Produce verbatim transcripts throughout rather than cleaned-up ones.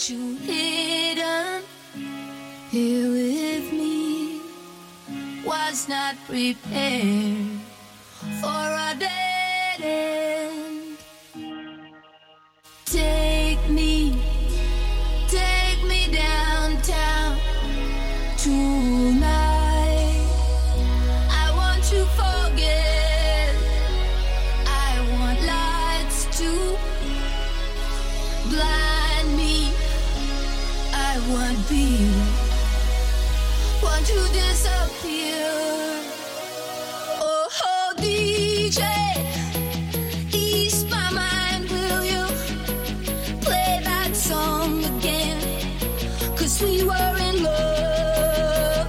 you hidden here with me. Was not prepared for a dead end. Take me, take me downtown tonight. I want to forget. I want lights to blind me. I want be, want to disappear. Oh, oh D J, ease my mind, will you play that song again? 'Cause we were in love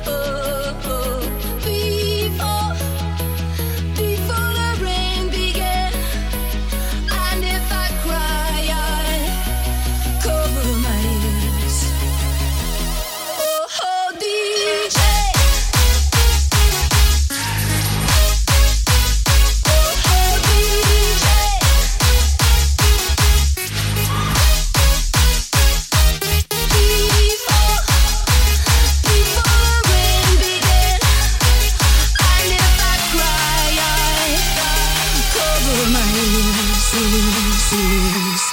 before, before the rain began. And if I cry, I cover my ears. Oh, oh D J, oh, oh D J, before, before the rain began. And if I cry, I cover my ears, ears, ears.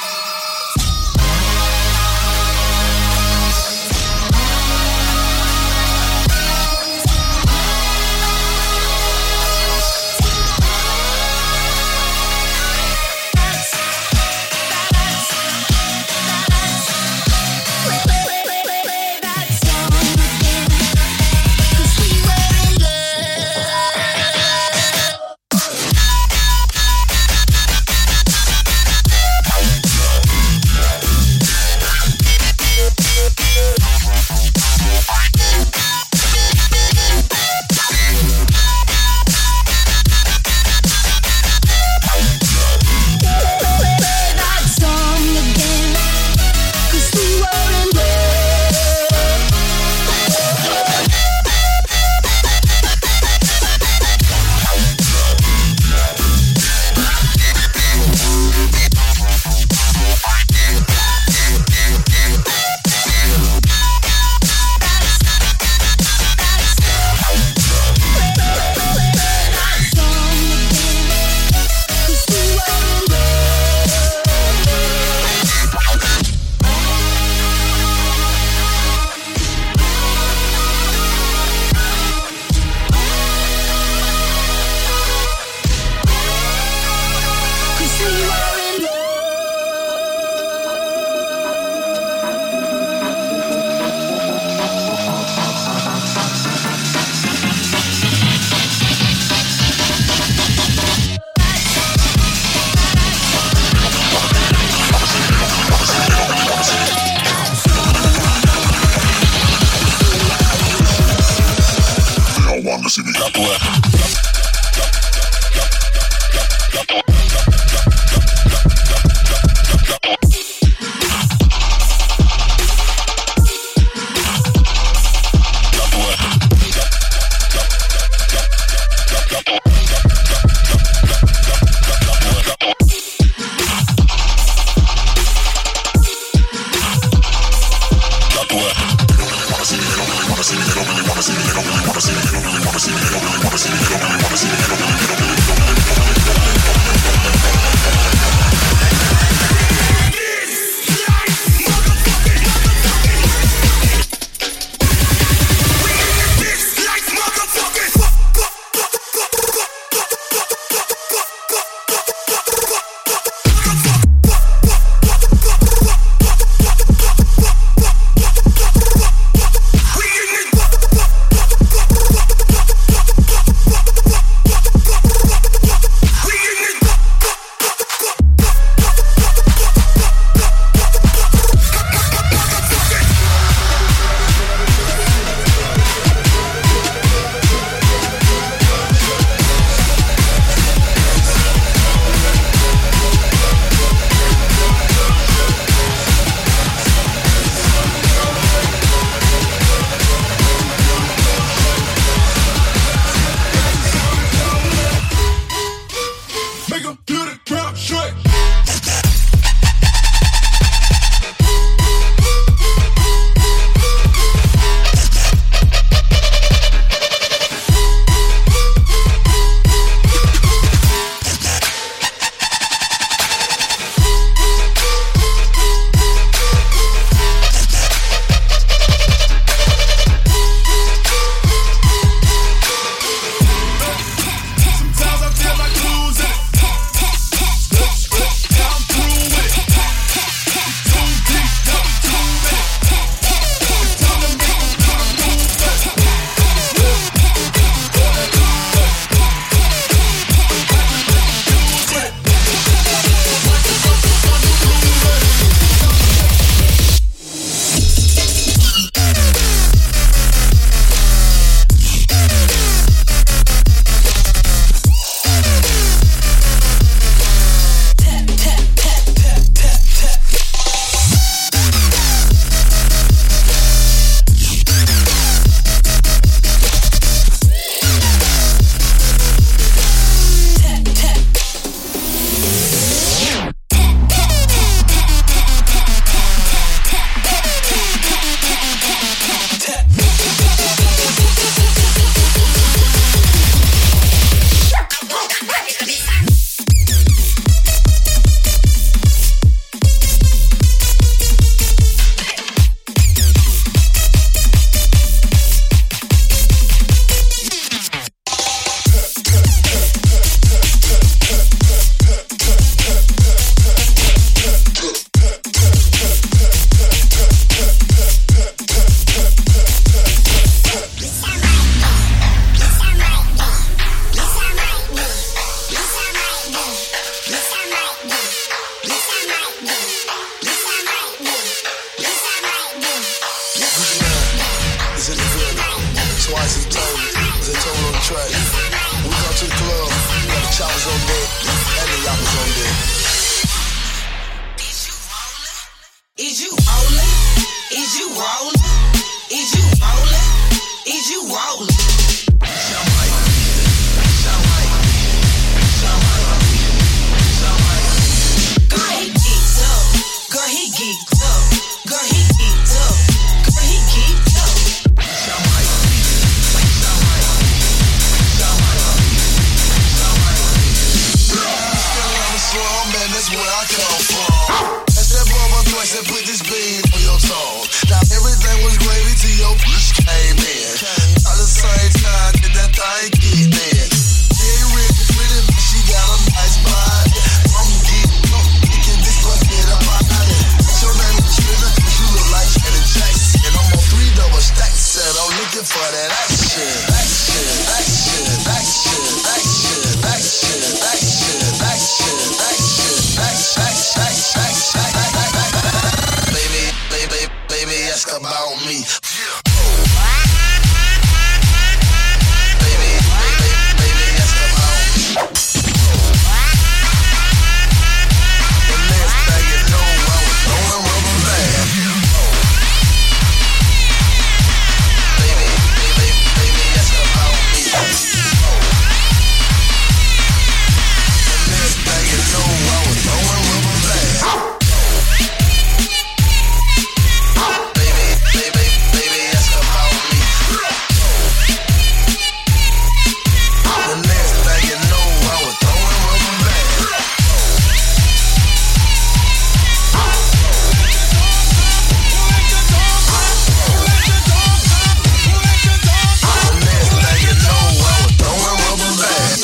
We track. We go to the club, we got the choppers on deck, and the yappers on deck. Is you rolling? Is you rolling? Is you rolling? Is you rolling? Girl, he geeked up. Girl, he geeked up. Girl, he geeked up. Girl, he geeked up. Man, that's where I come from. That's that bubble twice and put this bean on your tongue. Now everything was gravy till your push came in. At the same time that that thing kicked in. She ain't really pretty, but she got a nice body. I'm geeked up, thinking this gon' get a body. Your name is Trina, but you look like Janet Jackson. And I'm on three double stacks, said I'm looking for that action. Action, action, action, action, action, action, action, action. Baby, baby, baby, ask about me. Baby, baby, baby, ask about me. The next thing you know, I was throwing rubber bands. Baby, baby, baby, ask about me. The next thing you know, I was throwing rubber bands. Baby, baby, baby, ask about me. The next thing you know, I was throwing rubber bands. The next thing you know, I was throwing rubber bands.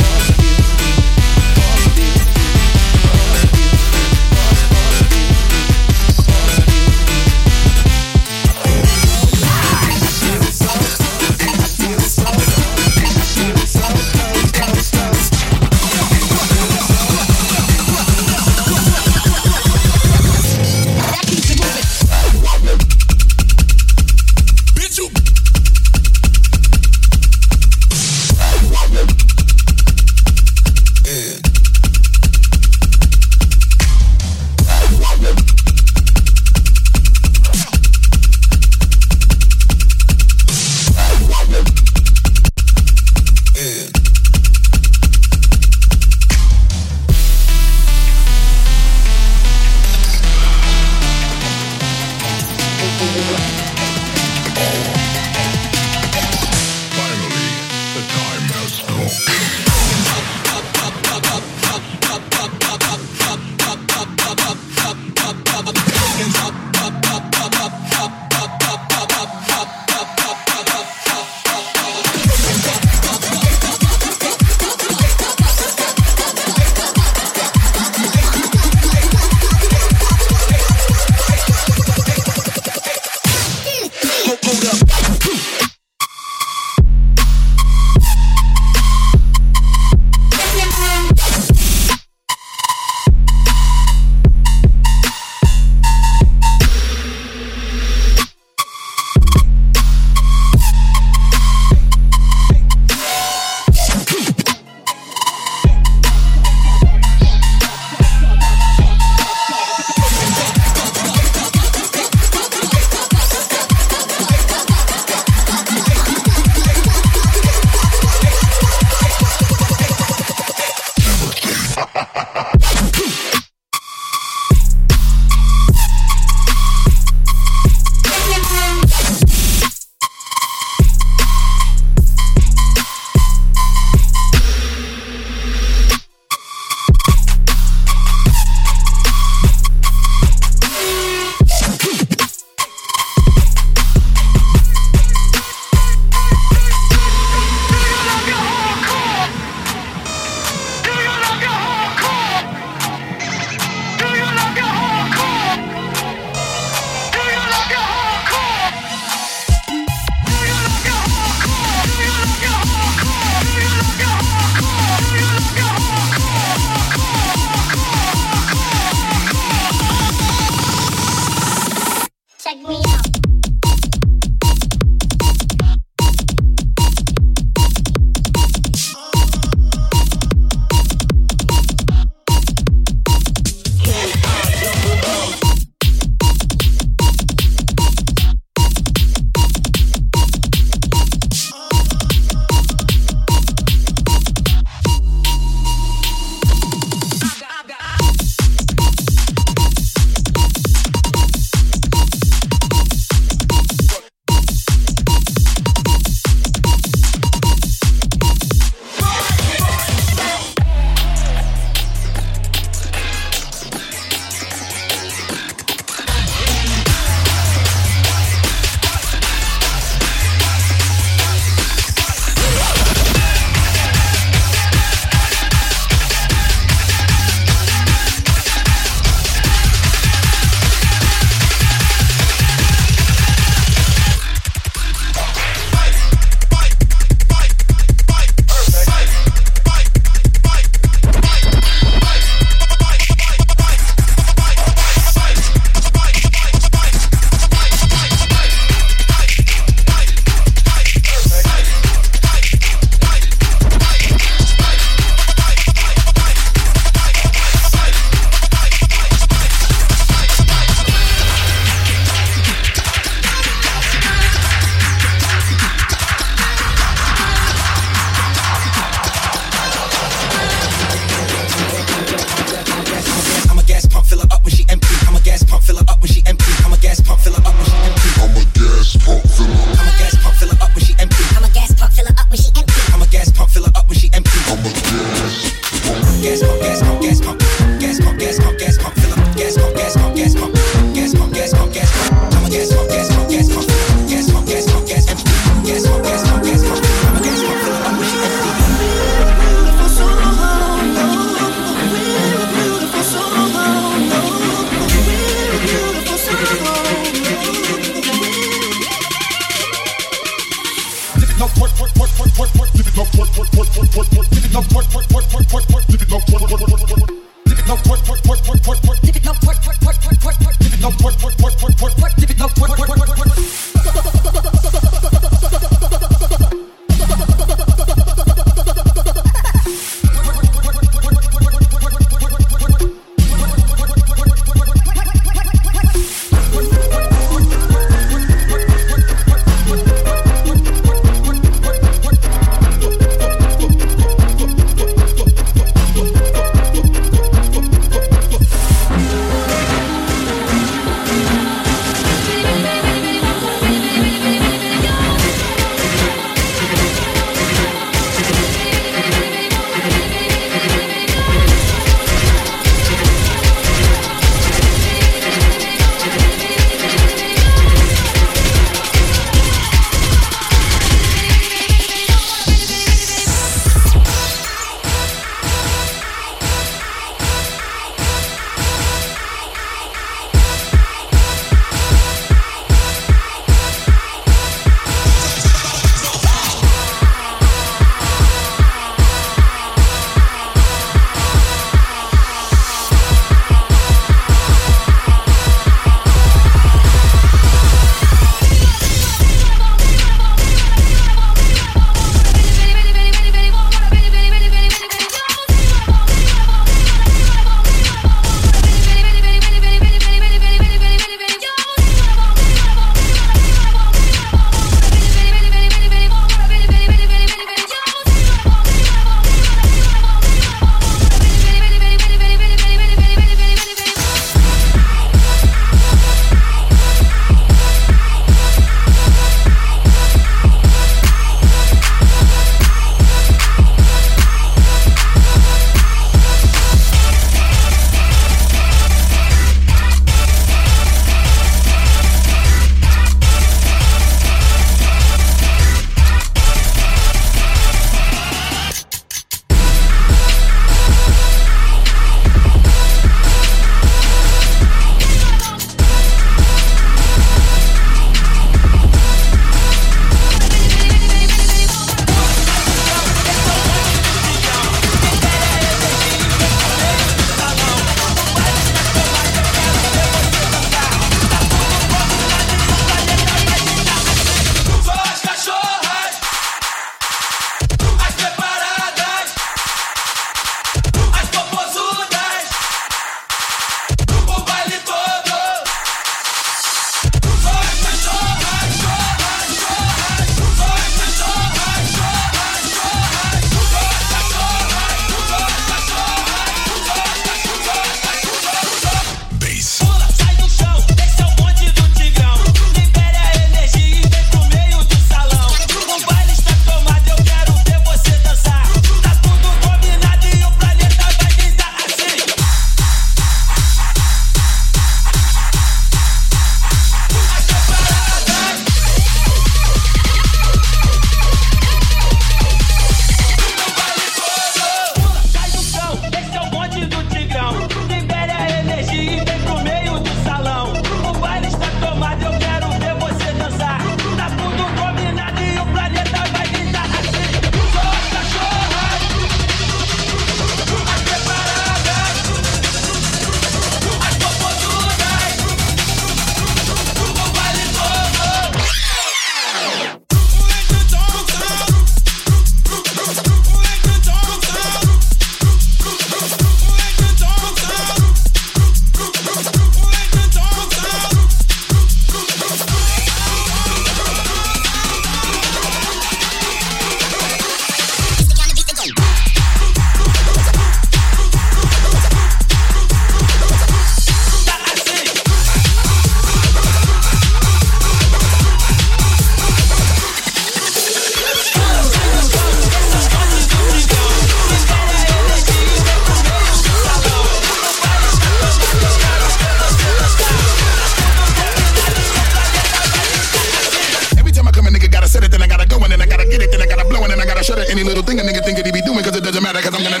any little thing a nigga think that he be doing, cause it doesn't matter, cause I'm gonna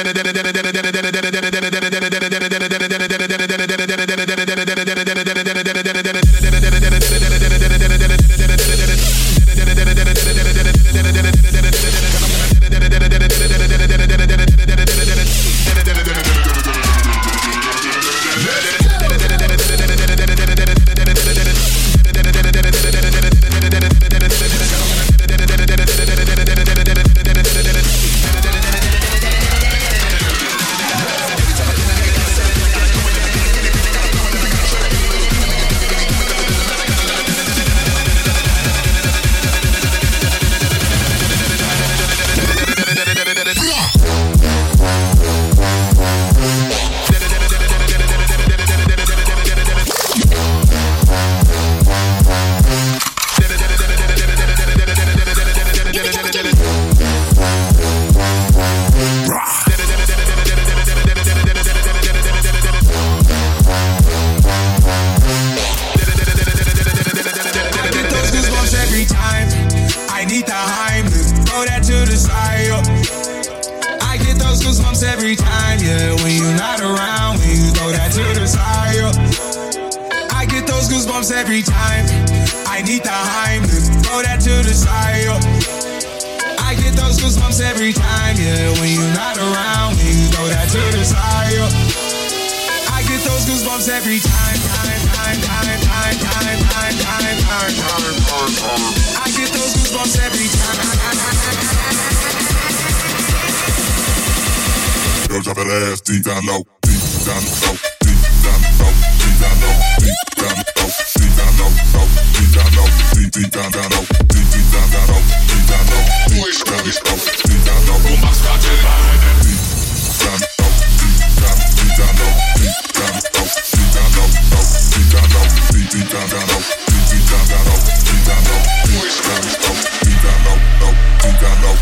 every time. I need the Heimlich, throw that to the side. I get those goosebumps every time, yeah. When you're not around, when you throw that to the side. I get those goosebumps every time, time, time, time, time, time, time, time, time, time, time. I get those goosebumps every time. Girl, drop that ass deep down low, deep down low, deep down low, deep down low, deep down low, deep down low, low, deep down low, deep deep down down low, deep deep down down low, deep down low, deep down low, deep down low, deep down low, deep down deep down low, deep down low, deep down low, low, deep down low, deep deep down down low, deep deep down down low, deep down low, deep down low, deep down low, low, deep down low.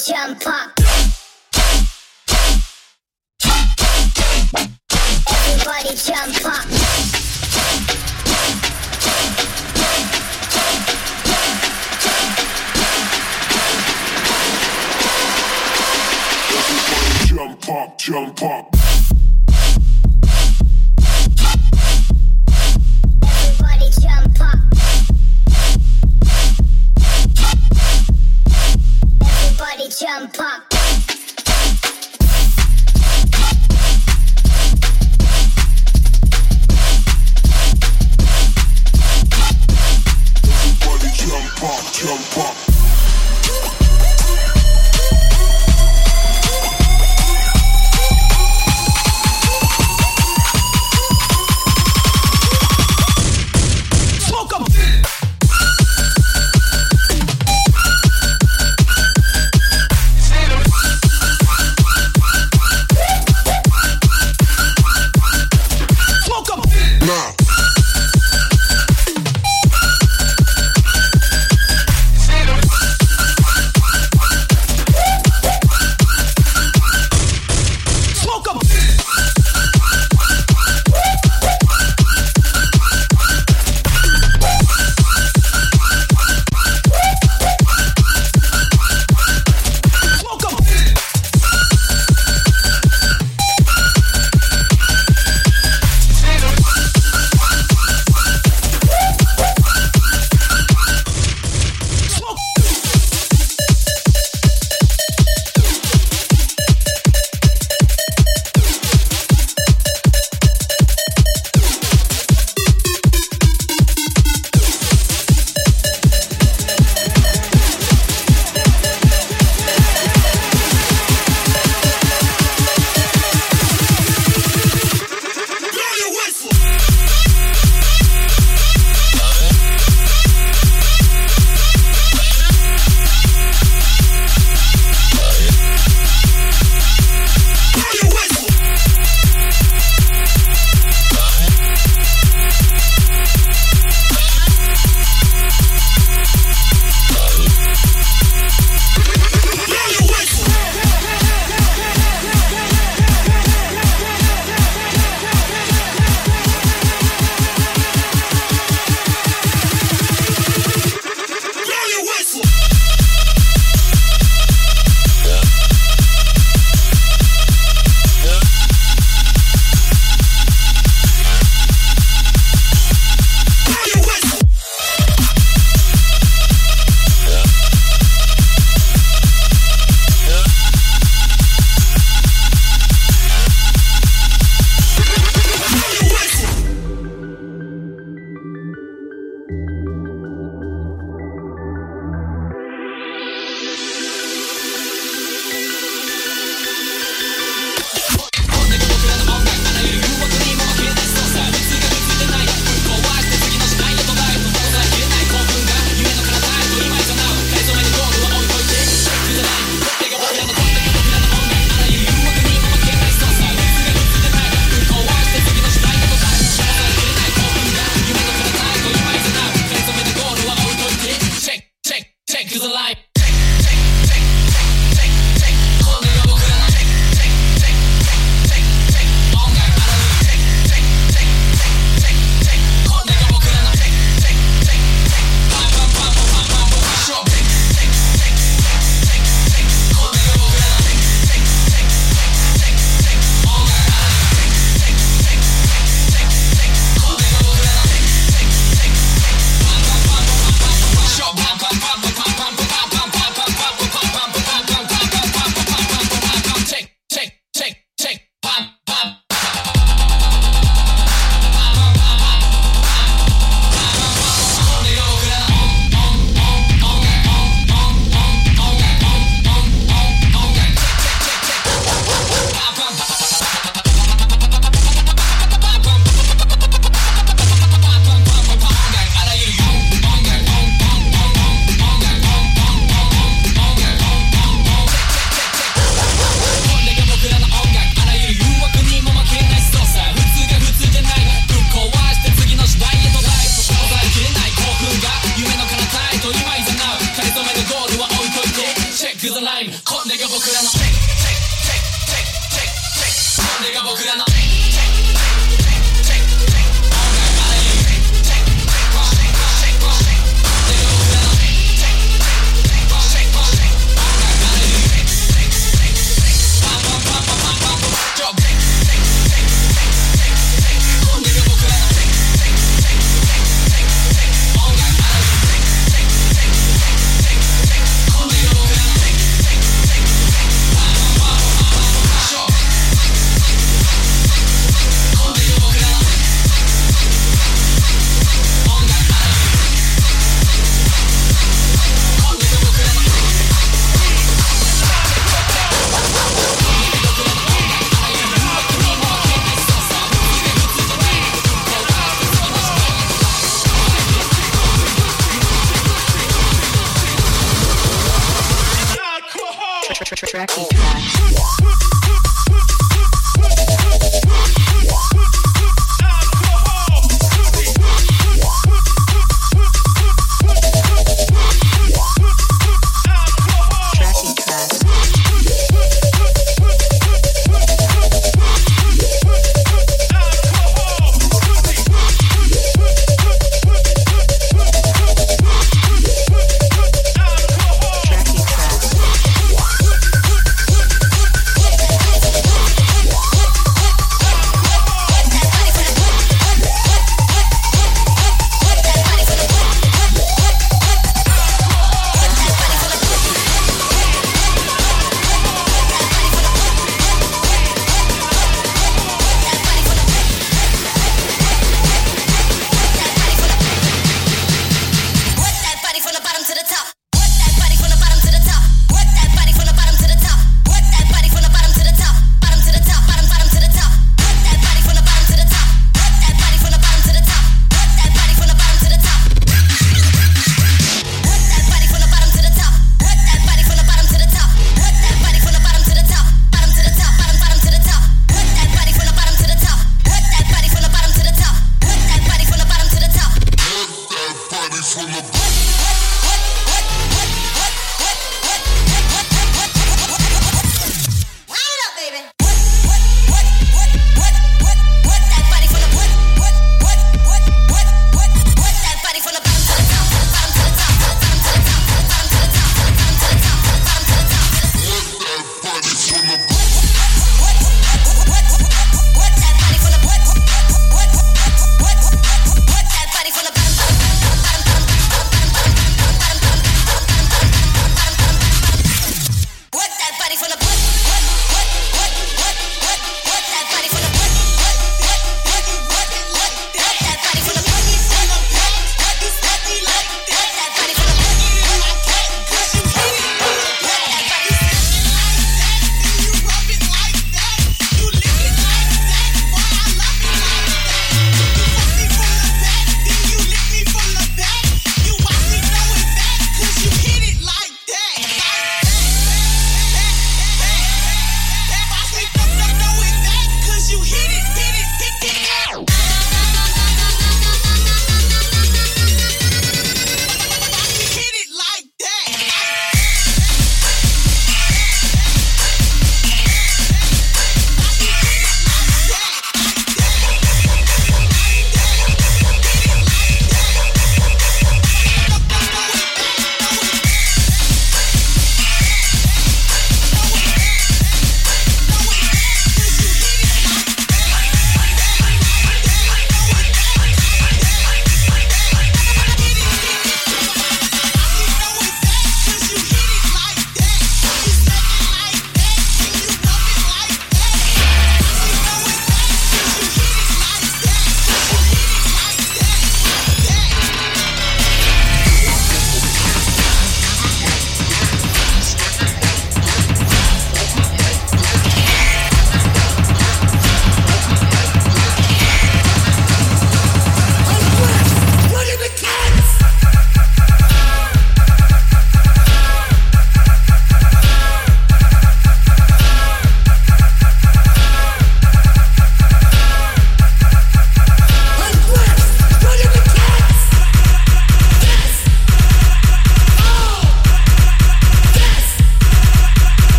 jump up. Everybody jump up. Jump up, jump up. Everybody jump up. Everybody jump up. Everybody jump up, jump up. Tracky tracks. Tracky tracks.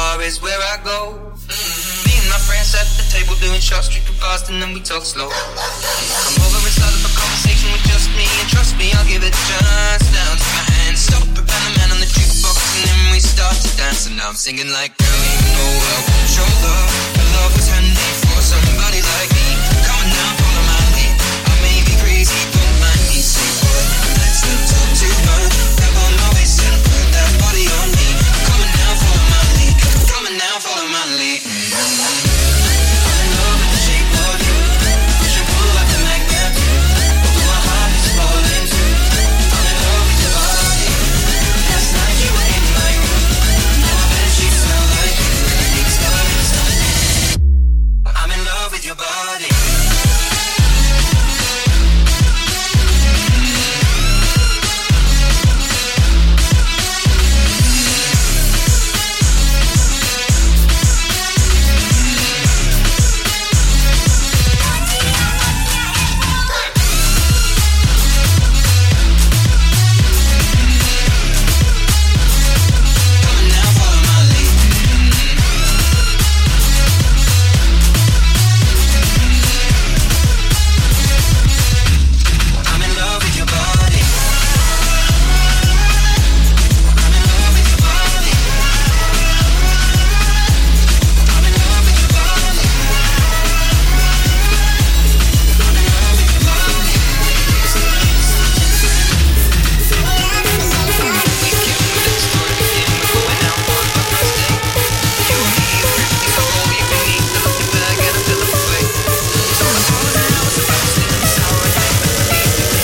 bar is where I go. Mm-hmm. Me and my friends at the table doing shots, drinking fast, and then we talk slow. Come over and start up a conversation with just me, and trust me, I'll give it a chance. Now take my hand, stop it, and the man on the jukebox, and then we start to dance. And now I'm singing like, girl, you know I want your love. Your love is handy for somebody like me. Come on now, follow my lead. I may be crazy, don't mind me. Say what? Let's not talk too much. Grab on my waist and put that body on me. Come on now, follow my lead. Come on now, follow my lead. Mm-hmm. I'm in love with the shape of you. Push and pull like a magnet. Although my heart is falling too. I'm in love with your body. Last night you were in my room. Now my bedsheets smell like you. It's good, it's good. I'm in love with your body.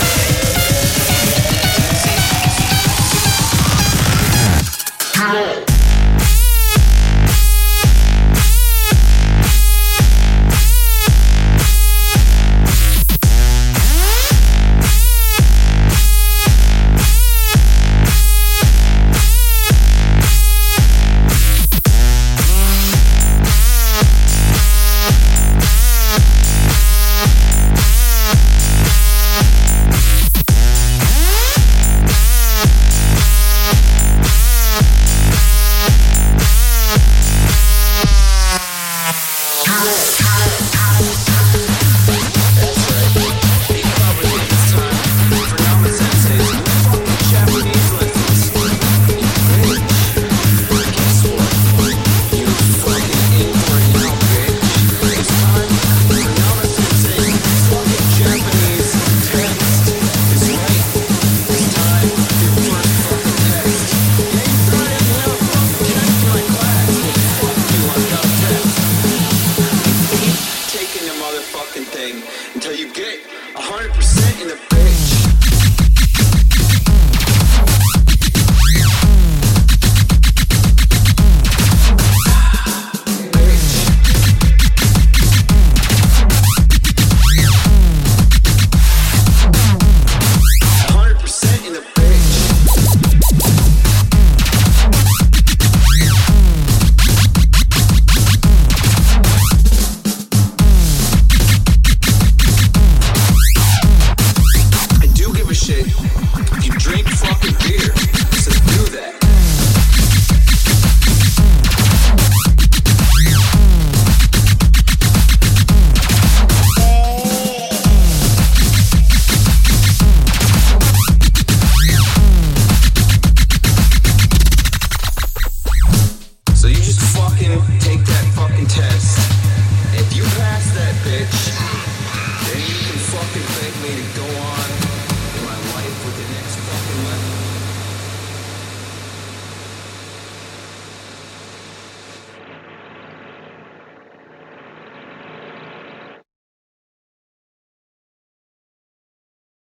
Come on.